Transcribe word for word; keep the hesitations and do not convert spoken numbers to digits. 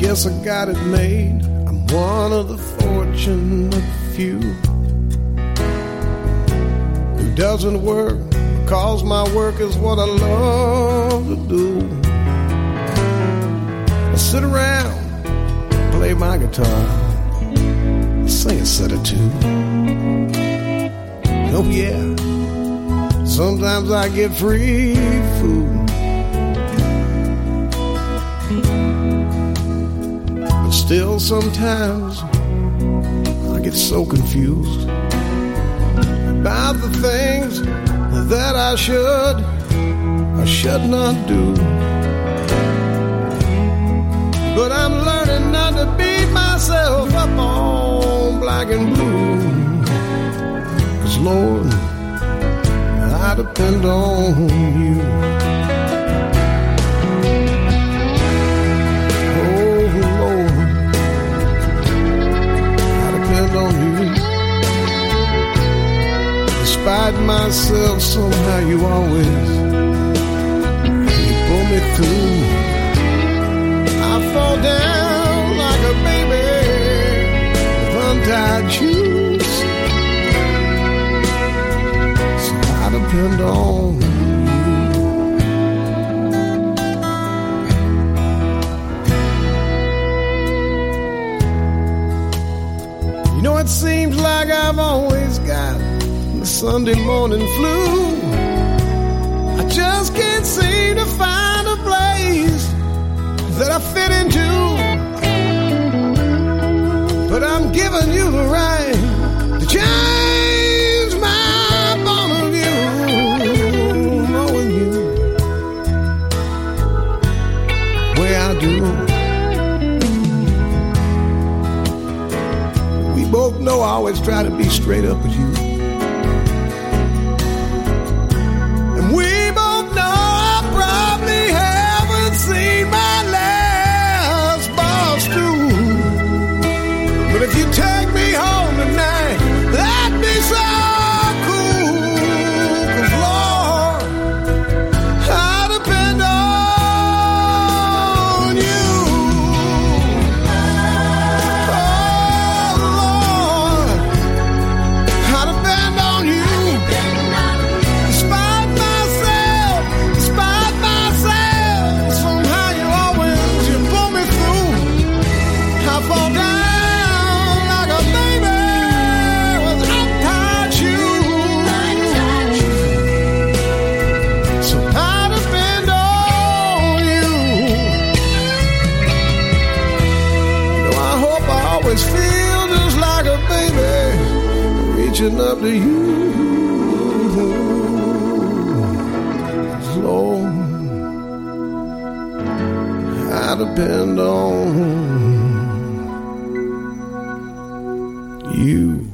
guess I got it made. I'm one of the fortunate few who doesn't work because my work is what I love to do. I sit around, play my guitar, sing a set or two. Oh yeah, sometimes I get free food. But still sometimes I get so confused about the things that I should or should not do. But I'm learning not to beat myself up on black and blue. 'Cause Lord, I depend on you. Oh Lord, I depend on you. Despite myself, somehow you always you pull me through. I fall down like a baby with untied shoes. So I depend on you. You know, it seems like I've always got Sunday morning flu. I just can't seem to find a place that I fit into. But I'm giving you the right to change my point of view. Knowing you the way I do. We both know I always try to be straight up with you. Seen my last boss too. But if you take me home tonight, that'd be so cool. 'Cause Lord, I depend on you. Oh Lord, I depend on you. Despite myself, despite myself, somehow you always, you pull me through. I fall down like a baby with untied shoes. So I depend on you. You know, I hope I always feel just like a baby reaching up to you. Lord, I depend on you.